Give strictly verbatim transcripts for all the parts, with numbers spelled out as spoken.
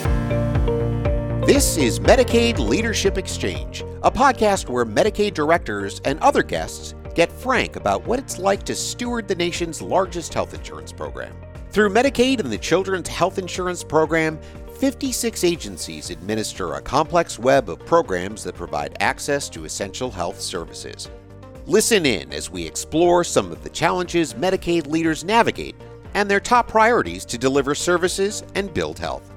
This is Medicaid Leadership Exchange, a podcast where Medicaid directors and other guests get frank about what it's like to steward the nation's largest health insurance program. Through Medicaid and the Children's Health Insurance Program, fifty-six agencies administer a complex web of programs that provide access to essential health services. Listen in as we explore some of the challenges Medicaid leaders navigate and their top priorities to deliver services and build health.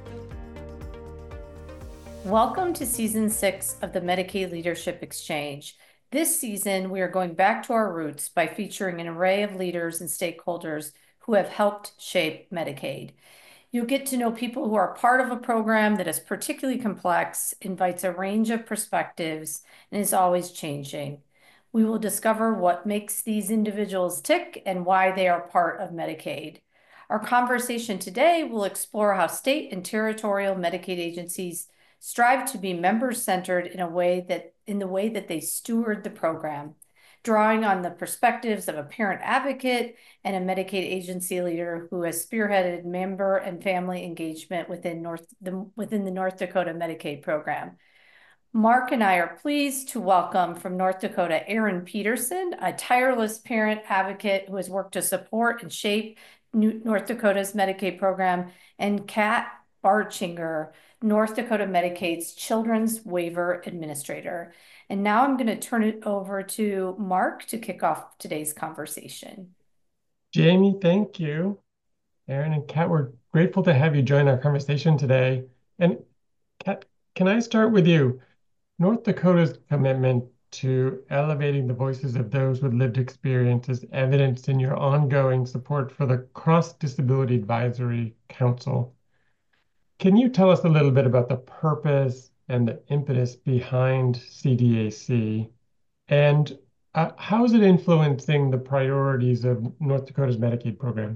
Welcome to Season six of the Medicaid Leadership Exchange. This season, we are going back to our roots by featuring an array of leaders and stakeholders who have helped shape Medicaid. You'll get to know people who are part of a program that is particularly complex, invites a range of perspectives, and is always changing. We will discover what makes these individuals tick and why they are part of Medicaid. Our conversation today will explore how state and territorial Medicaid agencies strive to be member-centered in a way that in the way that they steward the program, drawing on the perspectives of a parent advocate and a Medicaid agency leader who has spearheaded member and family engagement within North the, within the North Dakota Medicaid program. Mark and I are pleased to welcome from North Dakota Erin Peterson, a tireless parent advocate who has worked to support and shape New, North Dakota's Medicaid program, and Kat Barchinger, North Dakota Medicaid's Children's Waiver Administrator. And now I'm going to turn it over to Mark to kick off today's conversation. Jamie, thank you. Erin and Kat, we're grateful to have you join our conversation today. And Kat, can I start with you? North Dakota's commitment to elevating the voices of those with lived experience is evidenced in your ongoing support for the Cross Disability Advisory Council. Can you tell us a little bit about the purpose and the impetus behind C D A C, and uh, how is it influencing the priorities of North Dakota's Medicaid program?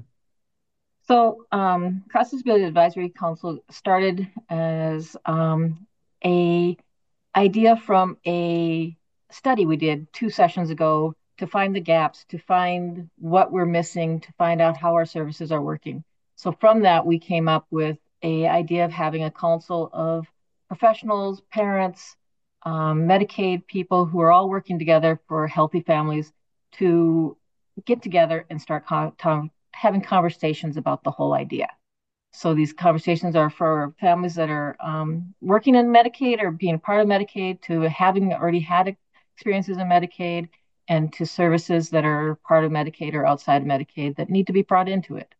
So, um, Cross Disability Advisory Council started as um, a idea from a study we did two sessions ago to find the gaps, to find what we're missing, to find out how our services are working. So from that, we came up with a idea of having a council of professionals, parents, um, Medicaid people who are all working together for healthy families to get together and start con- having conversations about the whole idea. So these conversations are for families that are um, working in Medicaid or being part of Medicaid, to having already had experiences in Medicaid, and to services that are part of Medicaid or outside of Medicaid that need to be brought into it.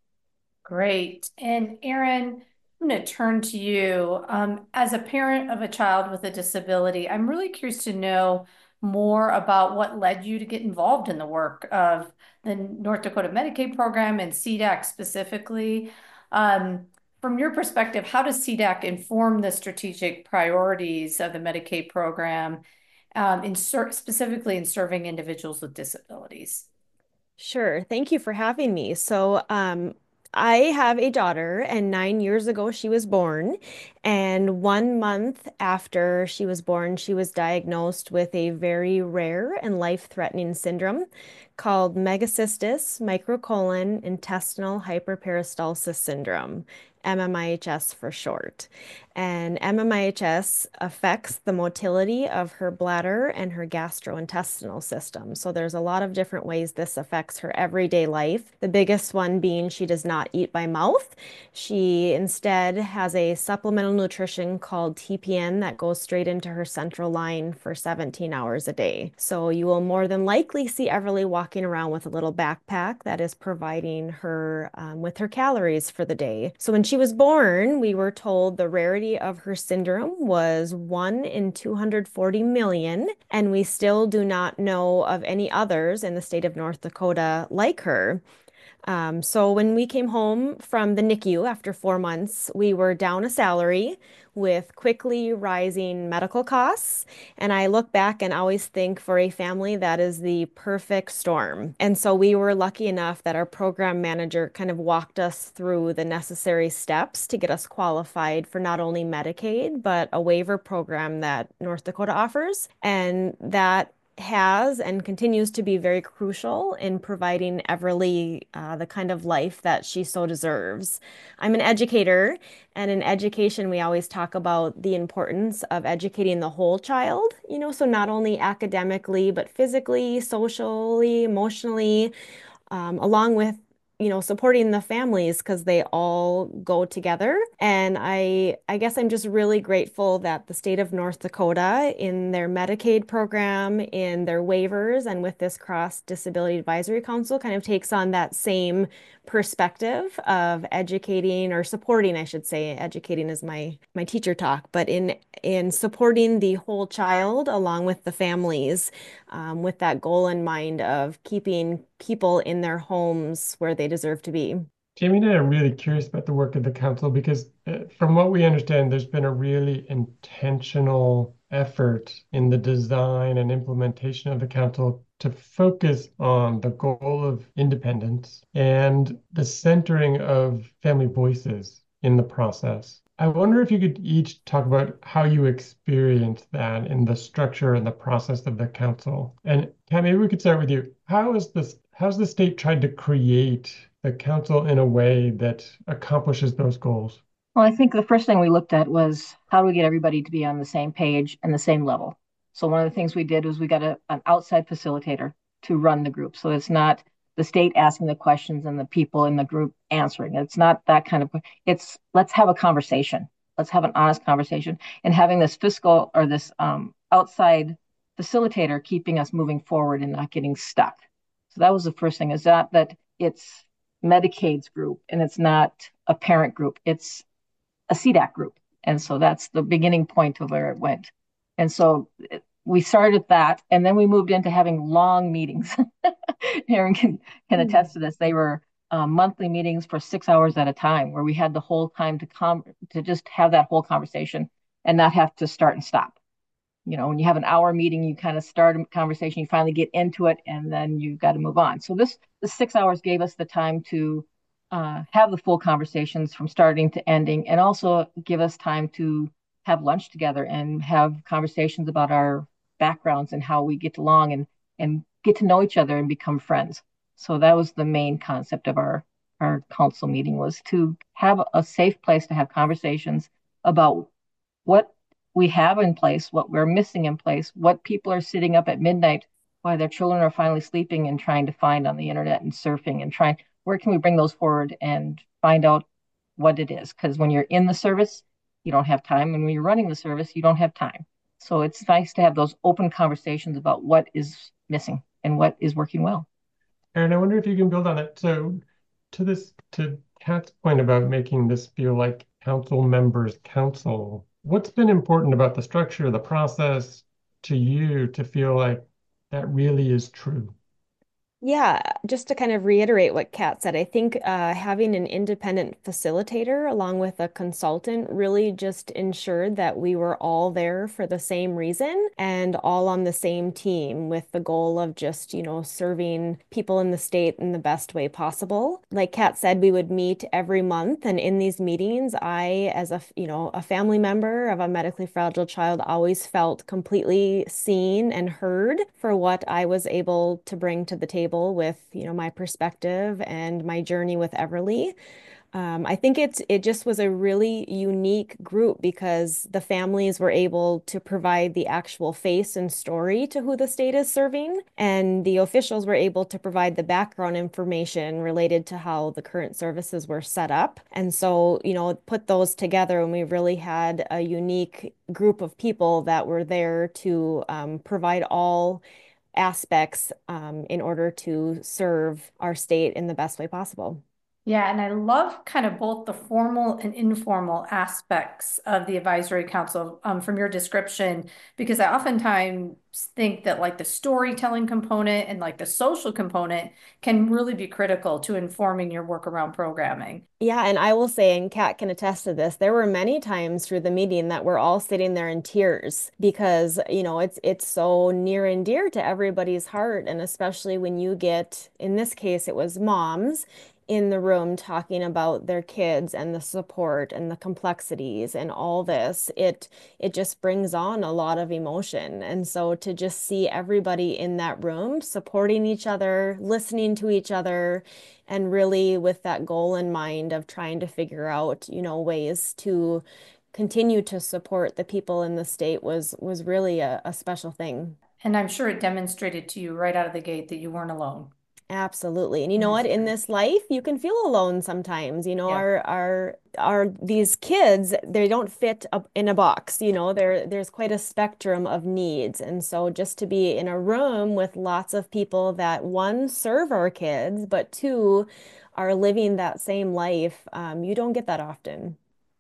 Great. And Erin, I'm going to turn to you. Um, as a parent of a child with a disability, I'm really curious to know more about what led you to get involved in the work of the North Dakota Medicaid program and C D A C specifically. Um, from your perspective, how does C D A C inform the strategic priorities of the Medicaid program, um, in ser- specifically in serving individuals with disabilities? Sure. Thank you for having me. So, um, I have a daughter, and nine years ago she was born. And one month after she was born, she was diagnosed with a very rare and life-threatening syndrome called Megacystis microcolon intestinal hyperperistalsis syndrome, M M I H S for short. And M M I H S affects the motility of her bladder and her gastrointestinal system. So there's a lot of different ways this affects her everyday life. The biggest one being she does not eat by mouth. She instead has a supplemental nutrition called T P N that goes straight into her central line for seventeen hours a day. So you will more than likely see Everly walking around with a little backpack that is providing her um, with her calories for the day. So when she was born, we were told the rarity of her syndrome was one in two hundred forty million, and we still do not know of any others in the state of North Dakota like her. Um, so when we came home from the N I C U after four months, we were down a salary with quickly rising medical costs. And I look back and always think, for a family, that is the perfect storm. And so we were lucky enough that our program manager kind of walked us through the necessary steps to get us qualified for not only Medicaid, but a waiver program that North Dakota offers. And that has and continues to be very crucial in providing Everly uh, the kind of life that she so deserves. I'm an educator, and in education, we always talk about the importance of educating the whole child, you know, so not only academically, but physically, socially, emotionally, um, along with you know, supporting the families because they all go together. And I I guess I'm just really grateful that the state of North Dakota in their Medicaid program, in their waivers, and with this Cross Disability Advisory Council kind of takes on that same perspective of educating or supporting, I should say, educating is my my teacher talk, but in in supporting the whole child along with the families um, with that goal in mind of keeping people in their homes where they deserve to be. Jamie and I are really curious about the work of the council because, uh, from what we understand, there's been a really intentional effort in the design and implementation of the council to focus on the goal of independence and the centering of family voices in the process. I wonder if you could each talk about how you experienced that in the structure and the process of the council. And Kat, maybe we could start with you. How is this, how's the state tried to create the council in a way that accomplishes those goals? Well, I think the first thing we looked at was how do we get everybody to be on the same page and the same level. So one of the things we did was we got a, an outside facilitator to run the group. So it's not the state asking the questions and the people in the group answering. It's not that kind of, it's let's have a conversation. Let's have an honest conversation. And having this fiscal or this um, outside facilitator keeping us moving forward and not getting stuck. So that was the first thing, is that that it's Medicaid's group and it's not a parent group. It's a C D A C group. And so that's the beginning point of where it went. And so we started that, and then we moved into having long meetings. Aaron can, can attest to this. They were um, monthly meetings for six hours at a time, where we had the whole time to come to just have that whole conversation and not have to start and stop. You know, when you have an hour meeting, you kind of start a conversation, you finally get into it, and then you've got to move on. So this the six hours gave us the time to uh, have the full conversations from starting to ending, and also give us time to have lunch together and have conversations about our backgrounds and how we get along and and get to know each other and become friends. So that was the main concept of our our council meeting, was to have a safe place to have conversations about what we have in place, what we're missing in place, what people are sitting up at midnight while their children are finally sleeping and trying to find on the internet and surfing, and trying, where can we bring those forward and find out what it is? Because when you're in the service, you don't have time. And when you're running the service, you don't have time. So it's nice to have those open conversations about what is missing and what is working well. Aaron, I wonder if you can build on it. So to this, to Kat's point about making this feel like council members' council, what's been important about the structure, the process to you to feel like that really is true? Yeah, just to kind of reiterate what Kat said, I think uh, having an independent facilitator along with a consultant really just ensured that we were all there for the same reason and all on the same team with the goal of just, you know, serving people in the state in the best way possible. Like Kat said, we would meet every month, and in these meetings, I, as a, you know, a family member of a medically fragile child, always felt completely seen and heard for what I was able to bring to the table with, you know, my perspective and my journey with Everly. Um, I think it's it just was a really unique group because the families were able to provide the actual face and story to who the state is serving, and the officials were able to provide the background information related to how the current services were set up. And so, you know, put those together, and we really had a unique group of people that were there to um, provide all aspects um, in order to serve our state in the best way possible. Yeah, and I love kind of both the formal and informal aspects of the advisory council um, from your description, because I oftentimes think that like the storytelling component and like the social component can really be critical to informing your work around programming. Yeah, and I will say, and Kat can attest to this, there were many times through the meeting that we're all sitting there in tears because, you know, it's it's so near and dear to everybody's heart. And especially when you get, in this case, it was moms in the room talking about their kids and the support and the complexities and all this, it it just brings on a lot of emotion. And so to just see everybody in that room supporting each other, listening to each other, and really with that goal in mind of trying to figure out, you know, ways to continue to support the people in the state was was really a, a special thing. And I'm sure it demonstrated to you right out of the gate that you weren't alone. Absolutely. And you in know this what? In journey. this life, you can feel alone sometimes. You know, Yeah. our our our these kids, they don't fit up in a box. You know, there there's quite a spectrum of needs. And so just to be in a room with lots of people that one serve our kids, but two are living that same life, um, you don't get that often.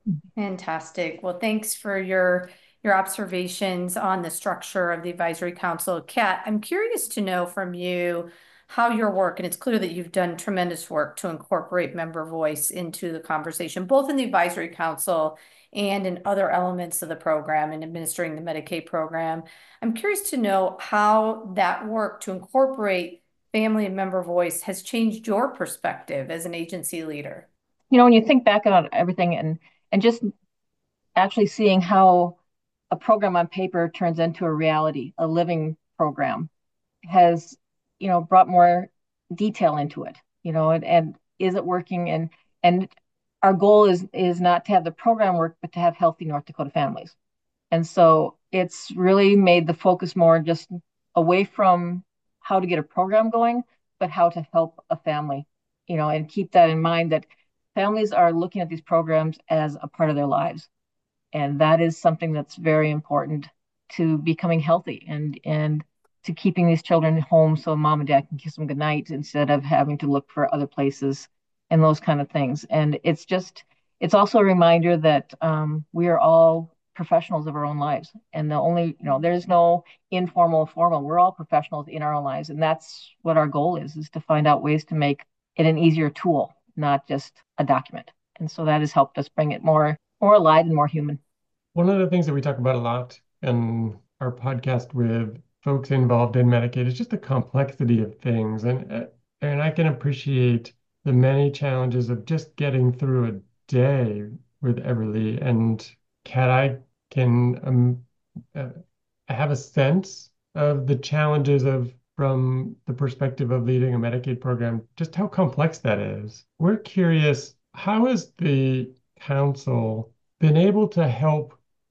Fantastic. Well, thanks for your your observations on the structure of the advisory council. Kat, I'm curious to know from you how your work, and it's clear that you've done tremendous work to incorporate member voice into the conversation, both in the advisory council and in other elements of the program and administering the Medicaid program. I'm curious to know how that work to incorporate family and member voice has changed your perspective as an agency leader. You know, when you think back on everything and and just actually seeing how a program on paper turns into a reality, a living program, has, you know, brought more detail into it, you know, and, and is it working? And and our goal is is not to have the program work, but to have healthy North Dakota families. And so it's really made the focus more just away from how to get a program going, but how to help a family, you know, and keep that in mind that families are looking at these programs as a part of their lives. And that is something that's very important to becoming healthy and and to keeping these children home so mom and dad can kiss them goodnight instead of having to look for other places and those kind of things. And it's just it's also a reminder that um, we are all professionals of our own lives, and the only you know there's no informal or formal. We're all professionals in our own lives, and that's what our goal is: is to find out ways to make it an easier tool, not just a document. And so that has helped us bring it more more alive and more human. One of the things that we talk about a lot in our podcast with folks involved in Medicaid is just the complexity of things. And, uh, and I can appreciate the many challenges of just getting through a day with Everly. And Kat, I can um, uh, have a sense of the challenges of from the perspective of leading a Medicaid program, just how complex that is. We're curious, how has the council been able to help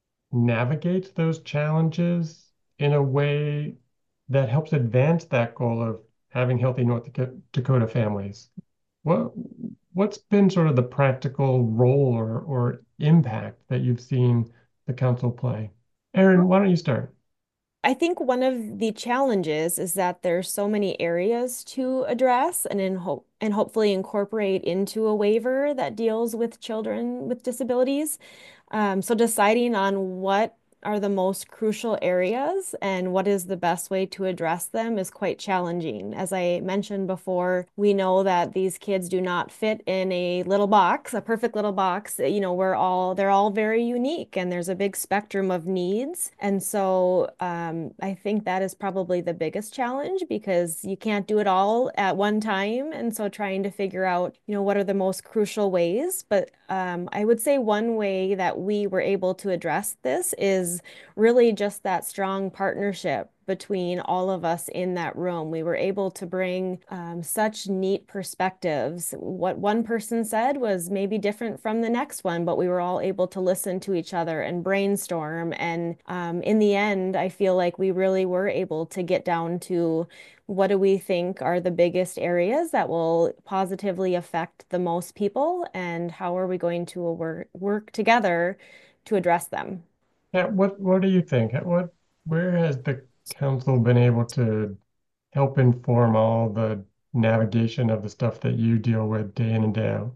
navigate those challenges in a way that helps advance that goal of having healthy North Dakota families? What what's been sort of the practical role or or impact that you've seen the council play? Erin, why don't you start? I think one of the challenges is that there's so many areas to address and in hope and hopefully incorporate into a waiver that deals with children with disabilities. Um, so deciding on what are the most crucial areas and what is the best way to address them is quite challenging. As I mentioned before, we know that these kids do not fit in a little box, a perfect little box. You know, we're all, they're all very unique and there's a big spectrum of needs. And so um, I think that is probably the biggest challenge because you can't do it all at one time. And so trying to figure out, you know, what are the most crucial ways. But um, I would say one way that we were able to address this is really just that strong partnership between all of us in that room. We were able to bring um, such neat perspectives. What one person said was maybe different from the next one, but we were all able to listen to each other and brainstorm. And um, in the end, I feel like we really were able to get down to what do we think are the biggest areas that will positively affect the most people, and how are we going to work, work together to address them? Yeah, what what do you think? What where has the council been able to help inform all the navigation of the stuff that you deal with day in and day out?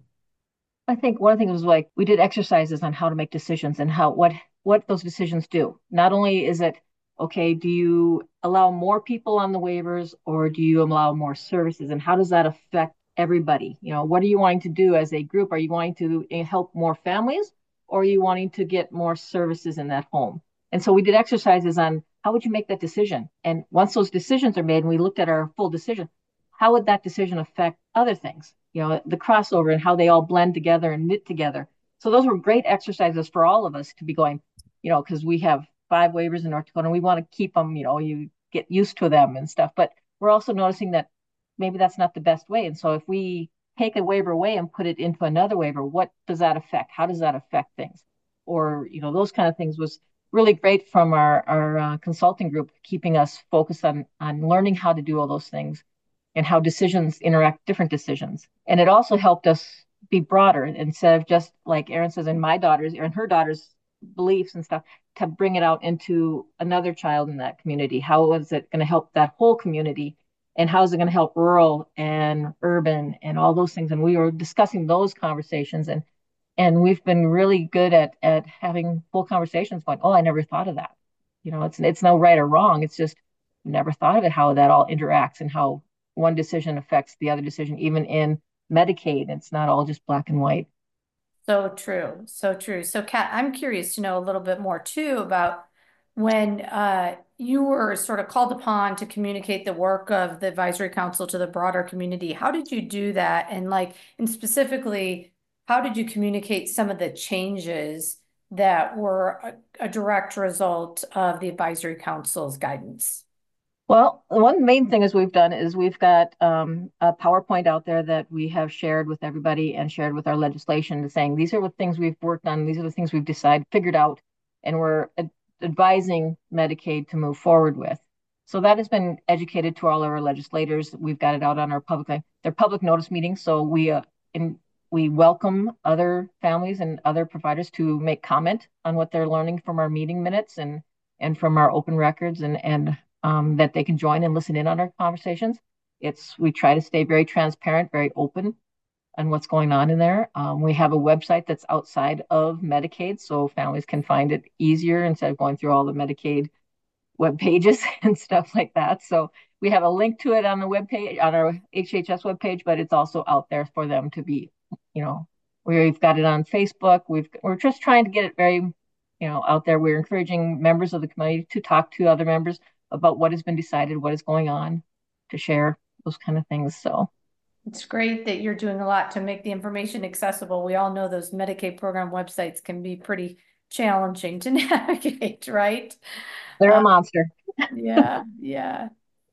I think one of the things was like we did exercises on how to make decisions and how what what those decisions do. Not only is it okay, do you allow more people on the waivers or do you allow more services, and how does that affect everybody? You know, what are you wanting to do as a group? Are you wanting to eh, help more families, or are you wanting to get more services in that home? And so we did exercises on how would you make that decision. And once those decisions are made and we looked at our full decision, how would that decision affect other things? You know, the crossover and how they all blend together and knit together. So those were great exercises for all of us to be going, you know, because we have five waivers in North Dakota and we want to keep them, you know, you get used to them and stuff. But we're also noticing that maybe that's not the best way. And so if we take a waiver away and put it into another waiver, what does that affect? How does that affect things? Or, you know, those kind of things was really great from our, our uh, consulting group, keeping us focused on, on learning how to do all those things and how decisions interact, different decisions. And it also helped us be broader instead of just like Erin says, in my daughter's and her daughter's beliefs and stuff, to bring it out into another child in that community. How is it going to help that whole community? And how is it going to help rural and urban and all those things? And we were discussing those conversations, and and we've been really good at at having full conversations going, oh, I never thought of that. You know, it's it's no right or wrong. It's just never thought of it, how that all interacts and how one decision affects the other decision, even in Medicaid. It's not all just black and white. So true. So true. So Kat, I'm curious to know a little bit more too about when uh, you were sort of called upon to communicate the work of the advisory council to the broader community. How did you do that? And like, and specifically, how did you communicate some of the changes that were a, a direct result of the advisory council's guidance? Well, one main thing is we've done is we've got um, a PowerPoint out there that we have shared with everybody and shared with our legislation, saying these are the things we've worked on, these are the things we've decided, figured out, and we're ad advising Medicaid to move forward with. So that has been educated to all of our legislators. We've got it out on our public, their public notice meetings. So we uh, in, we welcome other families and other providers to make comment on what they're learning from our meeting minutes and and from our open records, and and um, that they can join and listen in on our conversations. It's we try to stay very transparent, very open on what's going on in there. Um, we have a website that's outside of Medicaid, so families can find it easier instead of going through all the Medicaid web pages and stuff like that. So we have a link to it on the web page, on our H H S webpage, but it's also out there for them to be, you know, we've got it on Facebook. We've we're just trying to get it very, you know, out there. We're encouraging members of the community to talk to other members about what has been decided, what is going on, to share those kind of things. So it's great that you're doing a lot to make the information accessible. We all know those Medicaid program websites can be pretty challenging to navigate, right? they're Uh, a monster. yeah, yeah.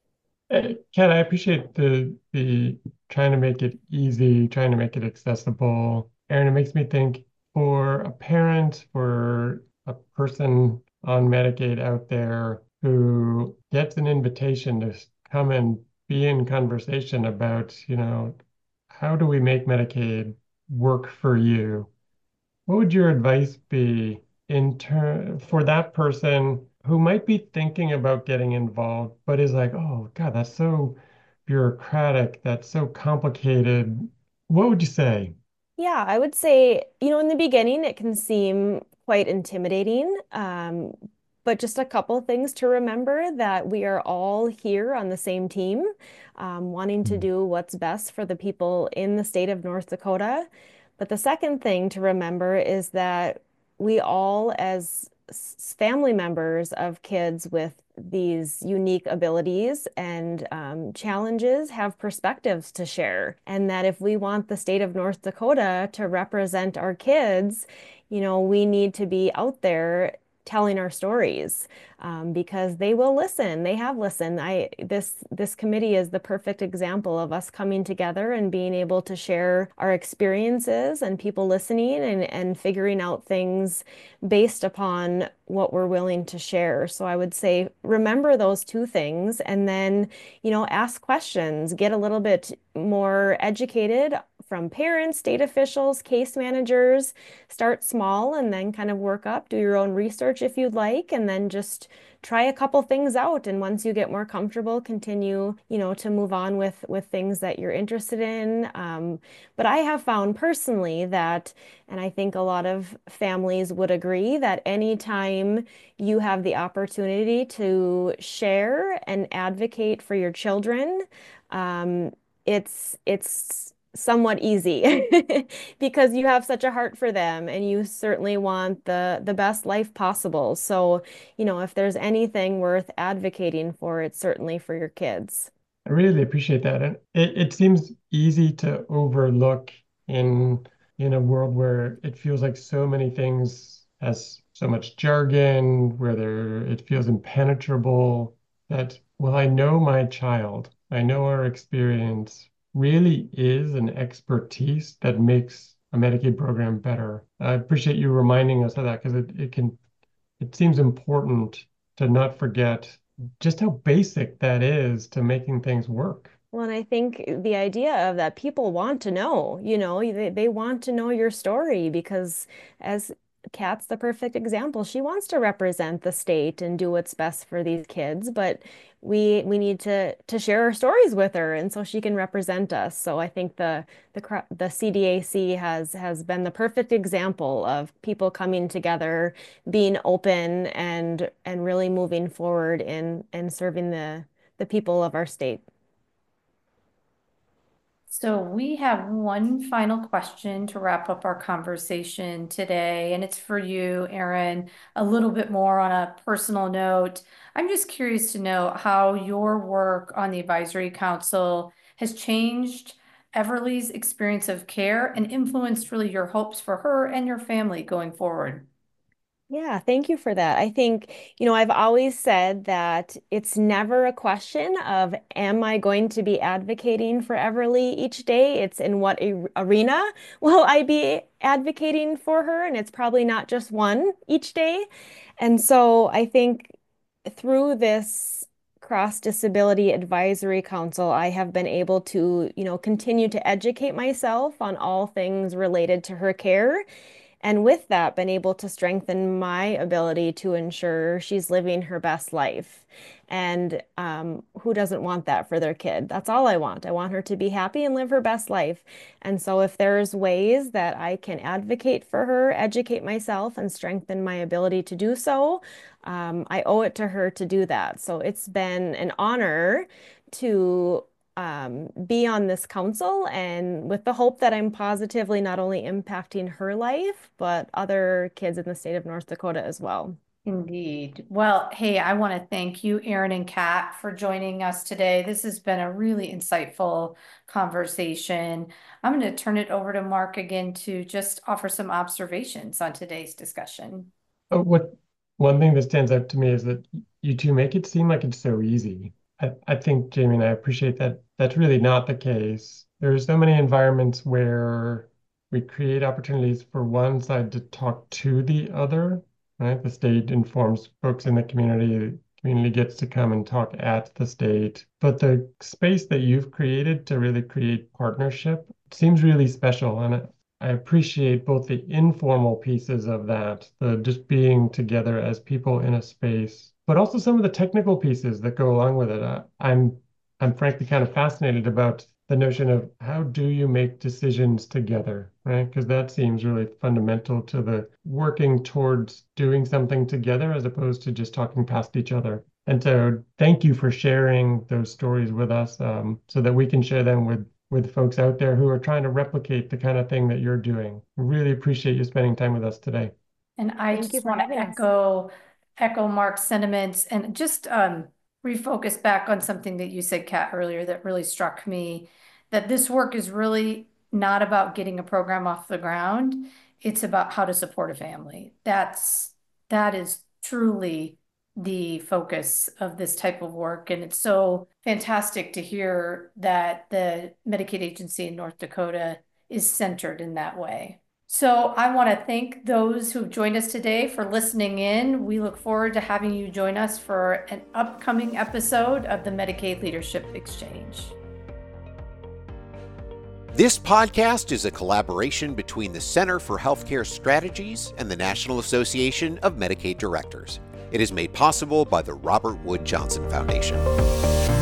Uh, Ken, I appreciate the the trying to make it easy, trying to make it accessible. Erin, it makes me think for a parent, for a person on Medicaid out there who gets an invitation to come and be in conversation about, you know, how do we make Medicaid work for you? What would your advice be in turn for that person who might be thinking about getting involved, but is like, oh God, that's so bureaucratic, that's so complicated. What would you say? Yeah, I would say, you know, in the beginning, it can seem quite intimidating. Um, but just a couple things to remember that we are all here on the same team, um, wanting to Mm. do what's best for the people in the state of North Dakota. But the second thing to remember is that we all, as s- family members of kids with these unique abilities and um, challenges, have perspectives to share. And that if we want the state of North Dakota to represent our kids, you know, we need to be out there telling our stories, um, because they will listen. They have listened. I this this committee is the perfect example of us coming together and being able to share our experiences and people listening and and figuring out things based upon what we're willing to share. So I would say remember those two things, and then, you know, ask questions, get a little bit more educated from parents, state officials, case managers. Start small and then kind of work up. Do your own research if you'd like, and then just try a couple things out. And once you get more comfortable, continue, you know, to move on with with things that you're interested in. Um, but I have found personally that, and I think a lot of families would agree, that anytime you have the opportunity to share and advocate for your children, um, it's it's somewhat easy because you have such a heart for them and you certainly want the the best life possible. So, you know, if there's anything worth advocating for, it's certainly for your kids. I really appreciate that. And it, it seems easy to overlook in in a world where it feels like so many things has so much jargon, where there it feels impenetrable, that, well, I know my child, I know our experience really is an expertise that makes a Medicaid program better. I appreciate you reminding us of that because it, it can it seems important to not forget just how basic that is to making things work. Well, and I think the idea of that people want to know, you know, they, they want to know your story because as Kat's the perfect example, she wants to represent the state and do what's best for these kids, but we we need to to share our stories with her and so she can represent us. So I think the the cr- the C D A C has has been the perfect example of people coming together, being open and and really moving forward in and serving the the people of our state. So we have one final question to wrap up our conversation today, and it's for you, Erin, a little bit more on a personal note. I'm just curious to know how your work on the Advisory Council has changed Everly's experience of care and influenced really your hopes for her and your family going forward. Yeah, thank you for that. I think, you know, I've always said that it's never a question of, am I going to be advocating for Everly each day? It's in what a arena will I be advocating for her? And it's probably not just one each day. And so I think through this Cross Disability Advisory Council, I have been able to, you know, continue to educate myself on all things related to her care and with that, been able to strengthen my ability to ensure she's living her best life. And um, who doesn't want that for their kid? That's all I want. I want her to be happy and live her best life. And so if there's ways that I can advocate for her, educate myself, and strengthen my ability to do so, um, I owe it to her to do that. So it's been an honor to um, be on this council and with the hope that I'm positively not only impacting her life, but other kids in the state of North Dakota as well. Indeed. Well, hey, I want to thank you, Erin and Kat, for joining us today. This has been a really insightful conversation. I'm going to turn it over to Mark again to just offer some observations on today's discussion. Oh, what one thing that stands out to me is that you two make it seem like it's so easy. I, I think, Jamie, and I appreciate that that's really not the case. There are so many environments where we create opportunities for one side to talk to the other, right? The state informs folks in the community, the community gets to come and talk at the state. But the space that you've created to really create partnership seems really special. And it, I appreciate both the informal pieces of that, the just being together as people in a space, but also some of the technical pieces that go along with it. I, I'm I'm frankly kind of fascinated about the notion of how do you make decisions together, right? Because that seems really fundamental to the working towards doing something together as opposed to just talking past each other. And so thank you for sharing those stories with us um, so that we can share them with with folks out there who are trying to replicate the kind of thing that you're doing. Really appreciate you spending time with us today. And I Thank you just for want to having us. echo echo Mark's sentiments and just um, refocus back on something that you said, Kat, earlier that really struck me, that this work is really not about getting a program off the ground. It's about how to support a family. That's that is truly the focus of this type of work. And it's so fantastic to hear that the Medicaid agency in North Dakota is centered in that way. So I want to thank those who've joined us today for listening in. We look forward to having you join us for an upcoming episode of the Medicaid Leadership Exchange. This podcast is a collaboration between the Center for Healthcare Strategies and the National Association of Medicaid Directors. It is made possible by the Robert Wood Johnson Foundation.